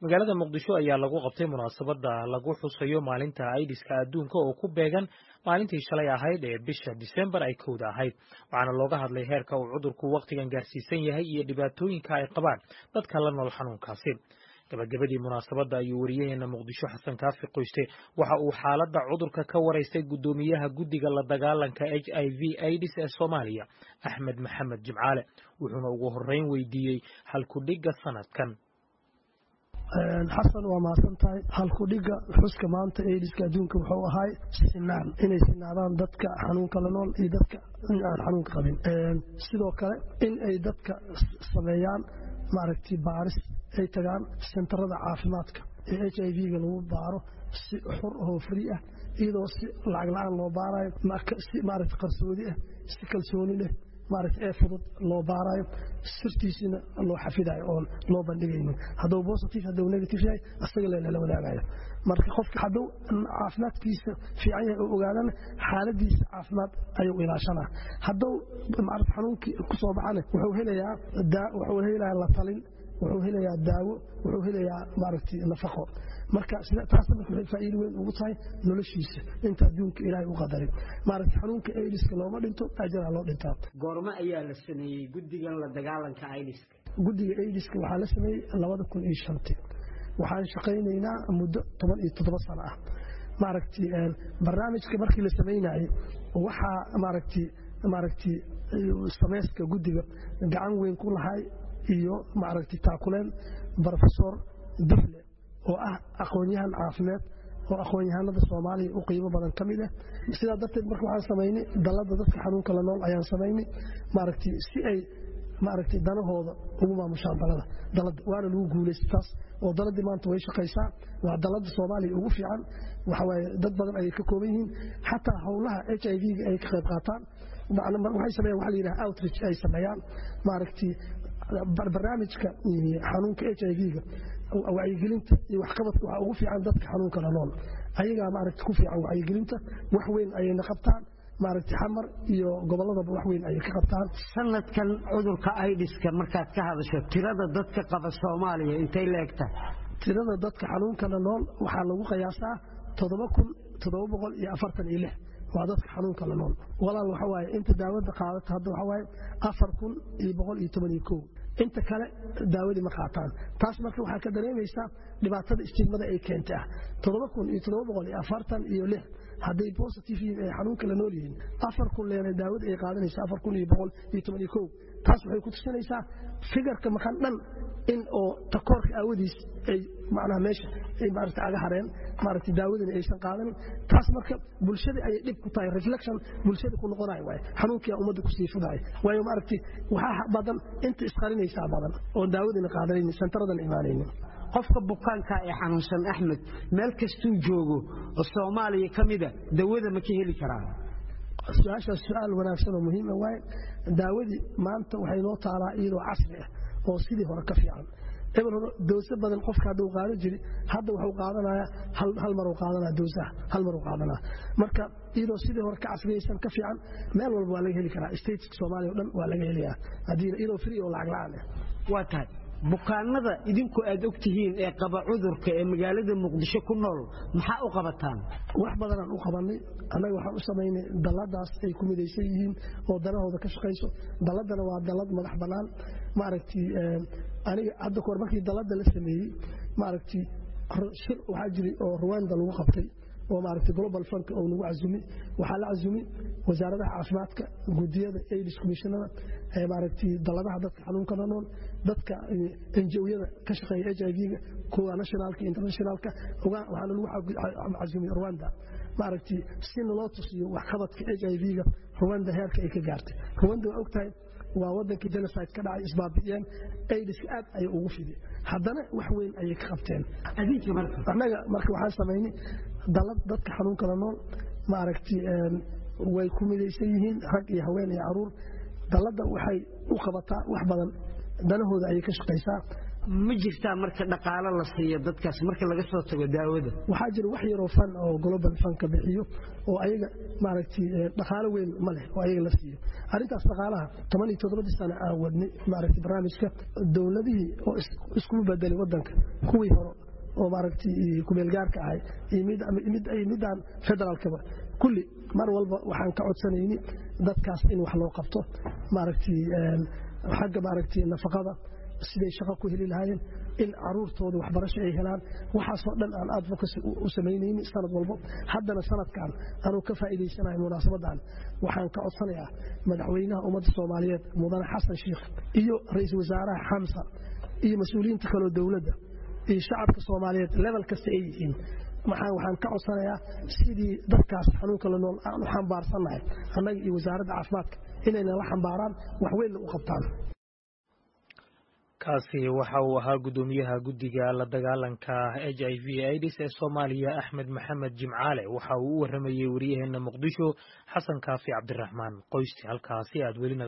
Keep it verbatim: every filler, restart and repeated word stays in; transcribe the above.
magaalada muqdisho ayaa lagu qabtay munaasabada lagu xusayo maalinta aydiska adduunka oo ku beegan maalintii shalay ahayd ee bisha December ay kowda ahayd waxaana looga hadlay heerka uu cudurku waqtigan gaarsiisan yahay iyo dhibaatooyinka ay qabaan dadka la nool xanuunkaasi gabagabadii munaasabada ayuu wariyaheena muqdisho xasan kaafi qoyste waxa uu xaaladda cudurka ka wareystay gudoomiyaha guddiga la dagaalanka H I V AIDS ee Soomaaliya Axmed Maxamed Jimcaale wuxuuna ugu horeyn weydiiyey halku dhiga sanadkan xasan waa maasantahay halku dhiga xuska maanta aydiska adduunka wuxuu ahay sinaan inay sinaadaan dadka xanuunka la nool iyo dadka aan xanuunka qabin sidoo kale in ay dadka sameeyaan maaragtay baaris ay tagaan sentarada caafimaadka ee H I V-ga lagu baaro si xor oo free ah iyadoo si lacag la'aan loo baarayo si maaragtay qarsoodi ah si kalsooni leh maaragtay ee fudud loo baarayo sirtiisina loo xafidayo oo loo bandhigayo hadduu positive hadduu negative yahay asaga la wadaagayo marka qofka hadduu caafimaadkiisa fiican yahay oo ogaadana xaaladiisa caafimaad ayuu ilaashanaa hadduu maaragtay xanuunkii ku soo baxana wuxuu helayaa wuxuu helayaa la talin wuxuu helayaa daawo wuxuu helayaa maaragtay nafaqo marka taas waxay faa'iido weyn ugu tahay noloshiisa inta adduunka Ilaahay u qadaray maaragtay xanuunka aydiska looma dhinto ajra loo dhintaa goorma ayaa la sameeyay guddigan la dagaalanka aydiska guddiga aydiska waxaa la sameeyay laba kun iyo shan waxaan shaqaynaynaa muddo toban iyo toddoba sano ah maaragtay barnaamijka markii la sameeyay waxa maaragtay maaragtay sameeska guddiga gacan weyn ku lahay iyo maaragtay taakuleen professor Dufle oo ah aqoonyahan caafimaad oo aqoonyahanada Soomaaliya u qiimo badan kamid ah sida darteed markii waxaan sameeynay dalada dadka xanuunka la nool ayaan sameeynay maaragtay si ay maaragtay danahooda ugu maamushaan dalada dalada waana lagu guuleystaa oo daladii maanta way shaqaysaa waa dalada Soomaaliya ugu fiican waxa way dad badan ay ka kooban yihiin xataa howlaha H I V-ga ay ka qayb qaataan waxay sameeyaan waxa la yiraahdaa outreach ay sameeyaan maaragtay barnaamijka xanuunka H I V-ga wacyigelinta iyo waxqabadka waxa ugu fiican dadka xanuunka la nool ayaga maaragtay ku fiican wacyigelinta wax weyn ayay qabtaan maaragtay xamar iyo gobolladaba wax weyn ayay ka qabtaan sanadkan cudurka aydiska markaad ka hadasho tirada dadka qaba Soomaaliya intay leegtahay tirada dadka xanuunka la nool waxa lagu qiyaasaa toddoba kun toddoba boqol iyo afartan iyo lix waa dadka xanuunka la nool walaal waxa waaye inta daawada qaadata hadda waxa waaye afar kun iyo boqol iyo toban iyo kow inta kale daawadi ma qaataan taas marka waxa ka dareemaysaa dhibaatada istigmada ay keentay toddoba kun iyo toddoba boqol iyo afartan iyo lix haday positive ay xanuunka la nool yihiin afar kun leena daawada ay qaadanaysaa afar kun iyo boqol iyo toban iyo kow taas waxay ku tusinaysaa figurka maxan dhan in oo takoorka aawadiis ay macnaha meesha ay maaragtay aga hareen maaragtay daawadana aysan qaadan taas marka bulshada ay dib ku tahay reflection bulshada ku noqonay way xanuunka umada ku sii fuday way maaragtay waxa badan inta isqarinaysa badan oo daawadana qaadanayn sentaradan imaanaynin qofka bukaanka ee xanuunsan Axmed meel kastuu joogo oo Soomaaliya kamida daawada ma ka heli karaa su'aasha su'aal wanaagsan oo muhiim ah way daawadi maanta waxay noo taalaa iyadoo casri ah oo sidii hore ka fiican eber doosa badan qofka haduu qaadan jiri hadda wuxuu qaadanayaa hal hal mar uu qaadanaa doosaha hal mar uu qaadanaa marka iyadoo sidii hore ka casriyaysan ka fiican meel walba waa laga heli karaa states Soomaaliya oo dhan waa laga heliyaa hadii iyadoo free oo lacag la'aan ah waa tahay bukaanada idinku aad ogtihiin ee qaba cudurka ee magaalada Muqdisho ku nool maxaa u qabataan wax badan aan u qabanay anaga waxaan u sameeynay daladaas ay ku midaysan yihiin oo danahooda ka shaqeyso daladana waa dalad madax banaan maaragtay aniga hadda koor markii dalada la sameeyay maaragtay shir waxa jiray oo Rwanda lagu qabtay oo maaragtay global fund oo lagu azumi waxa la azumi wasaaradda caafimaadka gudiyada AIDS commissioner ee maaragtay daladaha dadka xanuunka la nool dadka N G O-yada ka shaqeeya H I V-ga kuwa nationalka internationalka waxa lagu azumi Rwanda maaragtay si loo tusiyo wax qabadka H I V-ga Rwanda heerka ay ka gaartay Rwanda waa ogtahay waa wadanka genocide ka dhacay isbaabiyeen AIDS aad ay ugu fidiyeen haddana wax weyn ay ka qabteen adinka marka anaga marka waxaan sameeynay dalad dadka xanuunka la nool maaragtay way ku midaysan yihiin rag iyo haween iyo caruur dalada waxay u qabataa wax badan danahooda ay ka shaqeysaa ma jirtaa marka dhaqaale la siiyo dadkaas marka laga soo tago daawada waxaa jira wax yar oo fan oo global fan ka bixiyo oo ayaga maaragtay dhaqaale weyn ma leh oo ayaga la siiyo arintaas dhaqaalaha toban iyo toddoba sano aan wadnay maaragtay barnaamijka dawladihii oo isku bedelay wadanka kuwii hore oo maaragtay ku meel gaarka ahay mid mid ay midaan federaalkaba kulli mar walba waxaan ka codsanaynay dadkaas in wax loo qabto maaragtay xagga maaragtay nafaqada siday shaqo ku heli lahaayeen in caruurtooda waxbarasho ay helaan waxaasoo dhan aan advocacy u samaynayni sanad walba haddana sanadkan anuu ka faa'iidaysanahay munaasabadan waxaan ka codsanayaa madaxweynaha ummadda Soomaaliyeed mudane xasan sheekh iyo ra'iisul wasaaraha xamsa iyo mas'uuliyiinta kale dawladda iyo shacabka Soomaaliyeed level kasta ay yihiin maxaan waxaan ka codsanayaa sidii dadkaas xanuunka la nool aan u xambaarsannahay annaga iyo wasaaradda caafimaadka inayna la xambaaraan wax weyn u qabtaan kaasi waxa uu ahaa gudoomiyaha guddiga la dagaalanka H I V AIDS ee Soomaaliya Axmed Maxamed Jimcaale waxa uu u waramayay wariyaheena Muqdisho Xasan Kaafi Cabdiraxmaan qoysti halkaasi aad weli